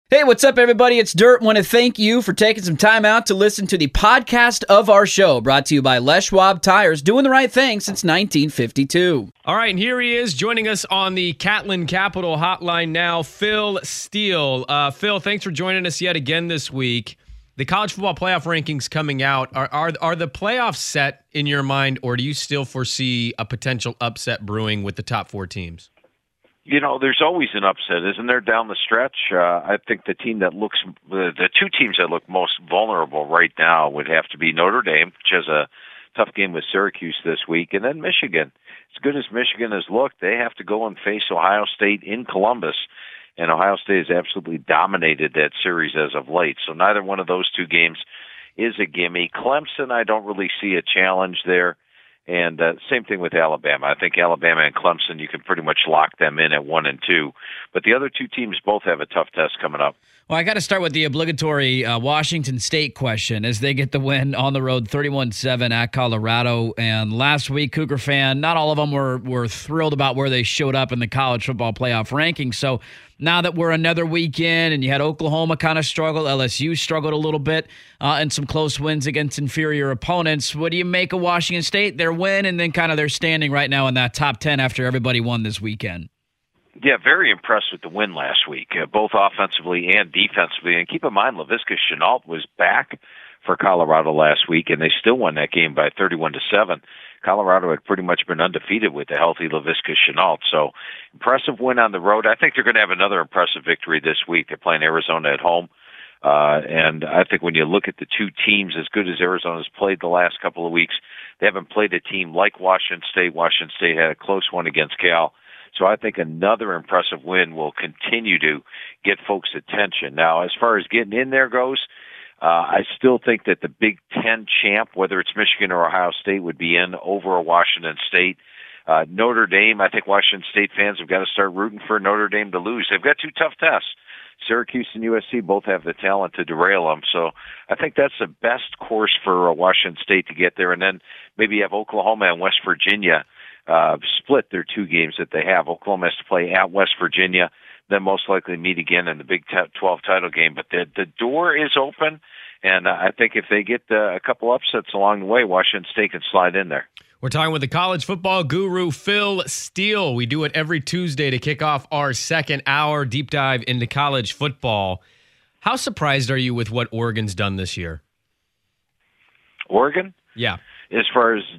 Hey, what's up, everybody? It's Dirt. Want to thank you for taking some time out to listen to the podcast of our show, brought to you by Les Schwab Tires, doing the right thing since 1952. All right, and here he is joining us on the Catlin Capital Hotline now, Phil Steele. Phil, thanks for joining us yet again this week. The college football playoff rankings coming out. Are the playoffs set in your mind, or do you still foresee a potential upset brewing with the top four teams? You know, there's always an upset, isn't there, down the stretch? I think the two teams that look most vulnerable right now would have to be Notre Dame, which has a tough game with Syracuse this week, and then Michigan. As good as Michigan has looked, they have to go and face Ohio State in Columbus, and Ohio State has absolutely dominated that series as of late. So neither one of those two games is a gimme. Clemson, I don't really see a challenge there. And same thing with Alabama. I think Alabama and Clemson, you can pretty much lock them in at 1 and 2. But the other two teams both have a tough test coming up. Well, I got to start with the obligatory Washington State question as they get the win on the road 31-7 at Colorado. And last week, Cougar fan, not all of them were thrilled about where they showed up in the college football playoff rankings. So now that we're another weekend and you had Oklahoma kind of struggle, LSU struggled a little bit, and some close wins against inferior opponents, what do you make of Washington State, their win, and then kind of their standing right now in that top 10 after everybody won this weekend? Yeah, very impressed with the win last week, both offensively and defensively. And keep in mind, Laviska Shenault was back for Colorado last week, and they still won that game by 31-7. Colorado had pretty much been undefeated with the healthy Laviska Shenault. So impressive win on the road. I think they're going to have another impressive victory this week. They're playing Arizona at home. And I think when you look at the two teams, as good as Arizona's played the last couple of weeks, they haven't played a team like Washington State. Washington State had a close one against Cal. So I think another impressive win will continue to get folks' attention. Now, as far as getting in there goes, I still think that the Big Ten champ, whether it's Michigan or Ohio State, would be in over a Washington State. Notre Dame, I think Washington State fans have got to start rooting for Notre Dame to lose. They've got two tough tests. Syracuse and USC both have the talent to derail them. So I think that's the best course for Washington State to get there. And then maybe you have Oklahoma and West Virginia split their two games that they have. Oklahoma has to play at West Virginia, then most likely meet again in the Big 12 title game. But the door is open, and I think if they get a couple upsets along the way, Washington State can slide in there. We're talking with the college football guru, Phil Steele. We do it every Tuesday to kick off our second hour deep dive into college football. How surprised are you with what Oregon's done this year? Oregon? Yeah. As far as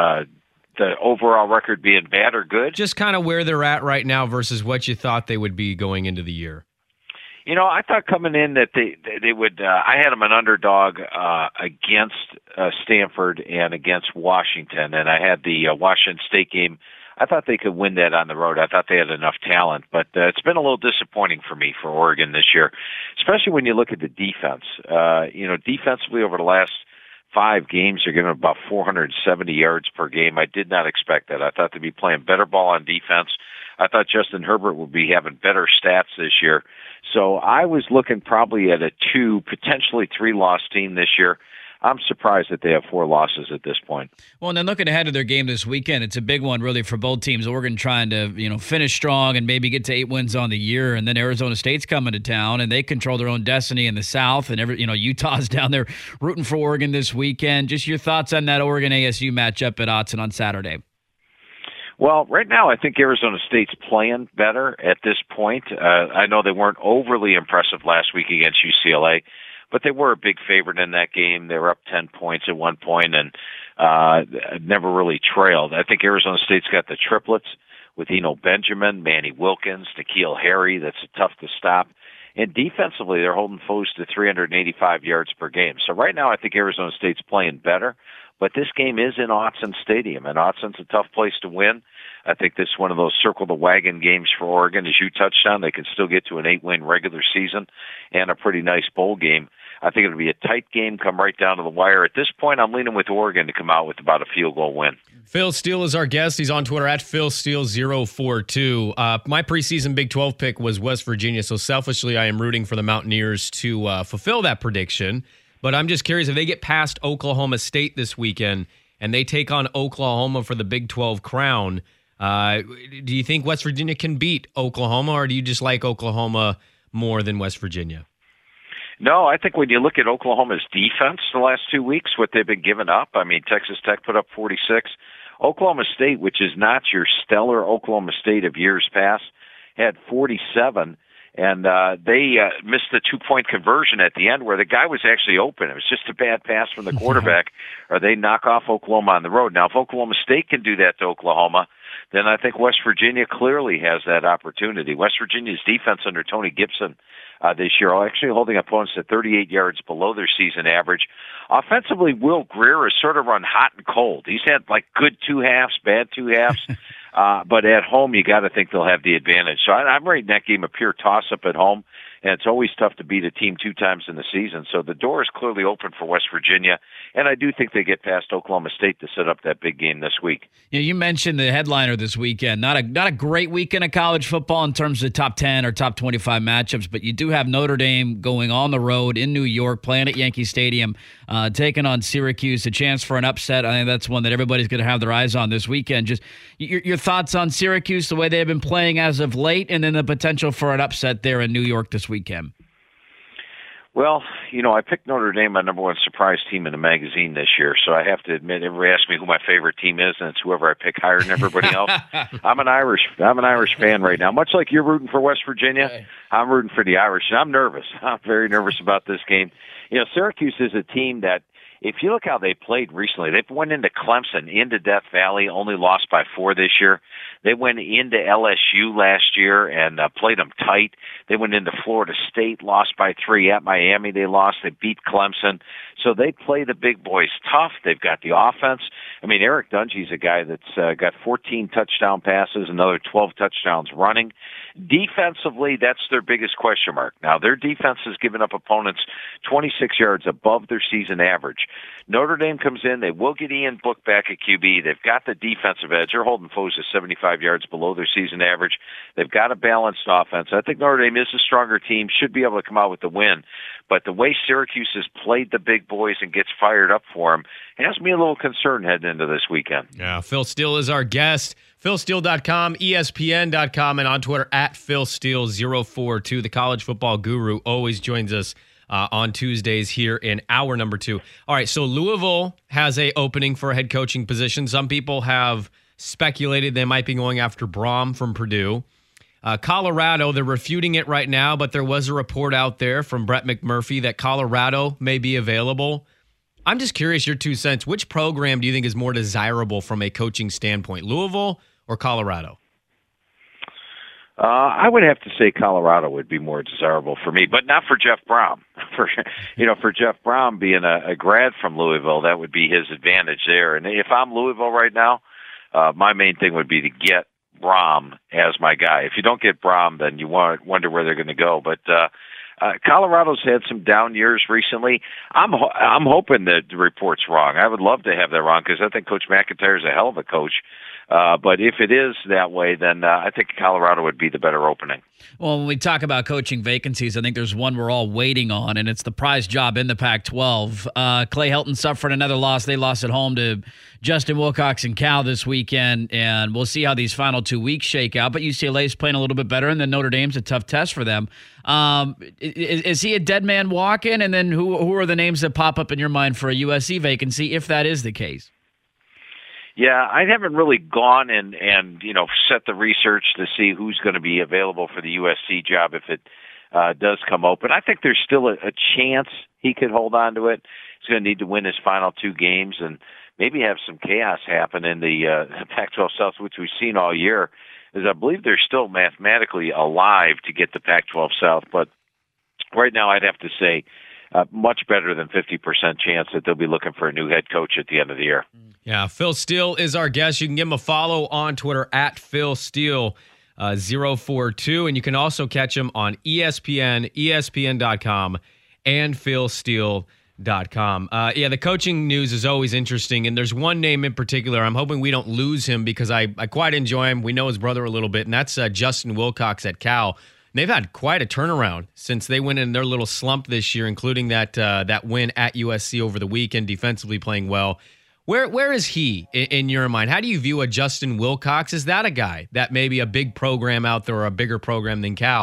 the overall record being bad or good? Just kind of where they're at right now versus what you thought they would be going into the year. You know, I thought coming in that they would. I had them an underdog against Stanford and against Washington, and I had the Washington State game. I thought they could win that on the road. I thought they had enough talent, but it's been a little disappointing for me for Oregon this year, especially when you look at the defense. Defensively over the last 5 games, they're giving about 470 yards per game. I did not expect that. I thought they'd be playing better ball on defense. I thought Justin Herbert would be having better stats this year. So I was looking probably at a 2, potentially 3-loss team this year. I'm surprised that they have 4 losses at this point. Well, and then looking ahead to their game this weekend, it's a big one really for both teams. Oregon trying to, finish strong and maybe get to 8 wins on the year, and then Arizona State's coming to town, and they control their own destiny in the South, and Utah's down there rooting for Oregon this weekend. Just your thoughts on that Oregon-ASU matchup at Autzen on Saturday. Well, right now I think Arizona State's playing better at this point. I know they weren't overly impressive last week against UCLA, but they were a big favorite in that game. They were up 10 points at one point and never really trailed. I think Arizona State's got the triplets with Eno Benjamin, Manny Wilkins, N'Keal Harry. That's tough to stop. And defensively, they're holding foes to 385 yards per game. So right now I think Arizona State's playing better. But this game is in Autzen Stadium, and Autzen's a tough place to win. I think this is one of those circle-the-wagon games for Oregon. As you touched on, they can still get to an 8-win regular season and a pretty nice bowl game. I think it'll be a tight game, come right down to the wire. At this point, I'm leaning with Oregon to come out with about a field goal win. Phil Steele is our guest. He's on Twitter at PhilSteele042. My preseason Big 12 pick was West Virginia, so selfishly I am rooting for the Mountaineers to fulfill that prediction. But I'm just curious, if they get past Oklahoma State this weekend and they take on Oklahoma for the Big 12 crown, do you think West Virginia can beat Oklahoma, or do you just like Oklahoma more than West Virginia? No, I think when you look at Oklahoma's defense the last 2 weeks, what they've been giving up, I mean, Texas Tech put up 46. Oklahoma State, which is not your stellar Oklahoma State of years past, had 47. And they missed the 2-point conversion at the end where the guy was actually open. It was just a bad pass from the quarterback, or they knock off Oklahoma on the road. Now, if Oklahoma State can do that to Oklahoma, then I think West Virginia clearly has that opportunity. West Virginia's defense under Tony Gibson this year are actually holding opponents at 38 yards below their season average. Offensively, Will Grier has sort of run hot and cold. He's had like good 2 halves, bad 2 halves. But at home, you got to think they'll have the advantage. So I'm rating that game a pure toss-up at home, and it's always tough to beat a team 2 times in the season. So the door is clearly open for West Virginia, and I do think they get past Oklahoma State to set up that big game this week. You mentioned the headliner this weekend. Not a great weekend of college football in terms of top 10 or top 25 matchups, but you do have Notre Dame going on the road in New York, playing at Yankee Stadium, taking on Syracuse, a chance for an upset. I think that's one that everybody's going to have their eyes on this weekend. Just your thoughts on Syracuse, the way they've been playing as of late, and then the potential for an upset there in New York this weekend. Well, I picked Notre Dame my number one surprise team in the magazine this year, so I have to admit, everybody asks me who my favorite team is, and it's whoever I pick higher than everybody else. I'm an Irish fan right now. Much like you're rooting for West Virginia, I'm rooting for the Irish, and I'm nervous. I'm very nervous about this game. Syracuse is a team that, if you look how they played recently, they've went into Clemson, into Death Valley, only lost by 4 this year. They went into LSU last year and played them tight. They went into Florida State, lost by 3. At Miami, they lost. They beat Clemson. So they play the big boys tough. They've got the offense. I mean, Eric Dungey's a guy that's got 14 touchdown passes, another 12 touchdowns running. Defensively, that's their biggest question mark. Now, their defense has given up opponents 26 yards above their season average. Notre Dame comes in. They will get Ian Book back at QB. They've got the defensive edge. They're holding foes to 75 yards below their season average. They've got a balanced offense. I think Notre Dame is a stronger team, should be able to come out with the win. But the way Syracuse has played the big boys and gets fired up for them has me a little concerned heading into this weekend. Yeah, Phil Steele is our guest. PhilSteele.com, ESPN.com, and on Twitter at PhilSteele042. The college football guru always joins us on Tuesdays here in hour number 2. All right, so Louisville has a opening for a head coaching position. Some people have speculated they might be going after Brom from Purdue. Colorado, they're refuting it right now, but there was a report out there from Brett McMurphy that Colorado may be available. I'm just curious, your 2 cents. Which program do you think is more desirable from a coaching standpoint, Louisville or Colorado? I would have to say Colorado would be more desirable for me, but not for Jeff Brom. For Jeff Brom being a grad from Louisville, that would be his advantage there. And if I'm Louisville right now, my main thing would be to get Brom as my guy. If you don't get Brom, then you wonder where they're going to go. But Colorado's had some down years recently. I'm hoping that the report's wrong. I would love to have that wrong because I think Coach McIntyre is a hell of a coach. But if it is that way, then I think Colorado would be the better opening. Well, when we talk about coaching vacancies, I think there's one we're all waiting on, and it's the prize job in the Pac-12. Clay Helton suffered another loss. They lost at home to Justin Wilcox and Cal this weekend, and we'll see how these final 2 weeks shake out. But UCLA's playing a little bit better, and then Notre Dame's a tough test for them. Is he a dead man walking? And then who are the names that pop up in your mind for a USC vacancy, if that is the case? Yeah, I haven't really gone and set the research to see who's going to be available for the USC job if it does come open. I think there's still a chance he could hold on to it. He's going to need to win his final 2 games and maybe have some chaos happen in the Pac-12 South, which we've seen all year. As I believe they're still mathematically alive to get the Pac-12 South, but right now I'd have to say much better than 50% chance that they'll be looking for a new head coach at the end of the year. Yeah, Phil Steele is our guest. You can give him a follow on Twitter at PhilSteele042, and you can also catch him on ESPN, ESPN.com, and PhilSteele.com. The coaching news is always interesting, and there's one name in particular. I'm hoping we don't lose him because I quite enjoy him. We know his brother a little bit, and that's Justin Wilcox at Cal. And they've had quite a turnaround since they went in their little slump this year, including that win at USC over the weekend, defensively playing well. Where is he in your mind? How do you view a Justin Wilcox? Is that a guy that maybe a big program out there or a bigger program than Cal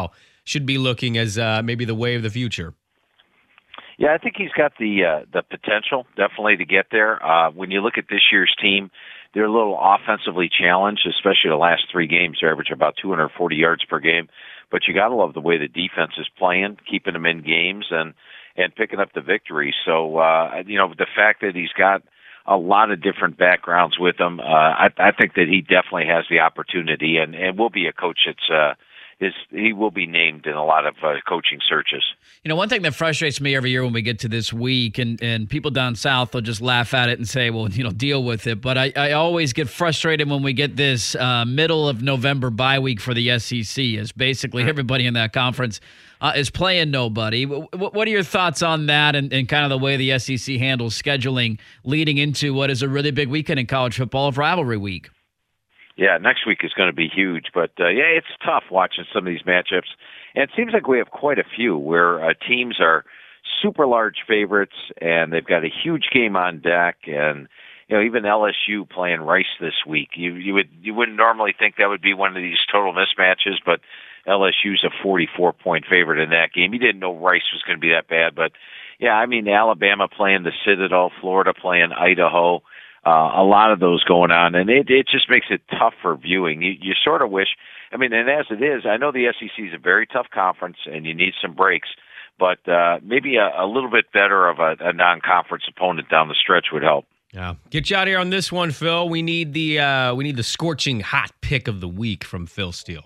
should be looking as maybe the way of the future? Yeah, I think he's got the potential definitely to get there. When you look at this year's team, they're a little offensively challenged, especially the last 3 games. They average about 240 yards per game. But you got to love the way the defense is playing, keeping them in games and picking up the victory. So, the fact that he's got a lot of different backgrounds with him, I think that he definitely has the opportunity and will be a coach that's he will be named in a lot of coaching searches. One thing that frustrates me every year when we get to this week, and people down south will just laugh at it and say, well, deal with it. But I always get frustrated when we get this middle of November bye week for the SEC, as basically everybody in that conference is playing nobody. What are your thoughts on that and kind of the way the SEC handles scheduling leading into what is a really big weekend in college football of rivalry week? Yeah, next week is going to be huge. But, it's tough watching some of these matchups. And it seems like we have quite a few where teams are super large favorites, and they've got a huge game on deck. And, even LSU playing Rice this week. You wouldn't normally think that would be one of these total mismatches, but LSU's a 44-point favorite in that game. You didn't know Rice was going to be that bad. But, Alabama playing the Citadel, Florida playing Idaho. A lot of those going on, and it just makes it tough for viewing. You sort of wish, and as it is, I know the SEC is a very tough conference, and you need some breaks, but maybe a little bit better of a non-conference opponent down the stretch would help. Yeah, get you out of here on this one, Phil. We need the scorching hot pick of the week from Phil Steele.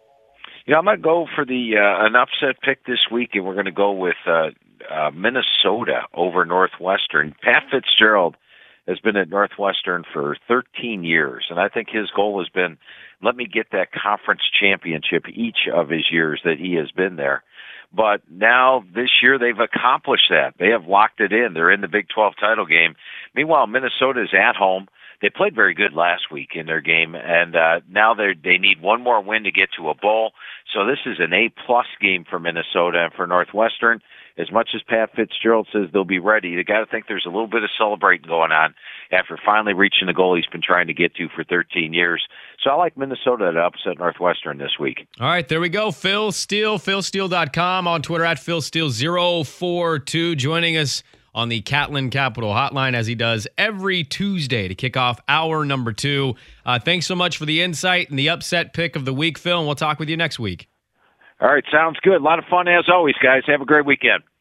I'm going to go for an upset pick this week, and we're going to go with Minnesota over Northwestern. Pat Fitzgerald has been at Northwestern for 13 years, and I think his goal has been, let me get that conference championship each of his years that he has been there. But now this year they've accomplished that. They have locked it in. They're in the Big 12 title game. Meanwhile, Minnesota is at home. They played very good last week in their game, and now they need one more win to get to a bowl. So this is an A-plus game for Minnesota and for Northwestern. As much as Pat Fitzgerald says they'll be ready, you got to think there's a little bit of celebrating going on after finally reaching the goal he's been trying to get to for 13 years. So I like Minnesota to upset Northwestern this week. All right, there we go. Phil Steele, philsteele.com, on Twitter at philsteele042, joining us on the Catlin Capital Hotline as he does every Tuesday to kick off hour number 2. Thanks so much for the insight and the upset pick of the week, Phil, and we'll talk with you next week. All right, sounds good. A lot of fun as always, guys. Have a great weekend.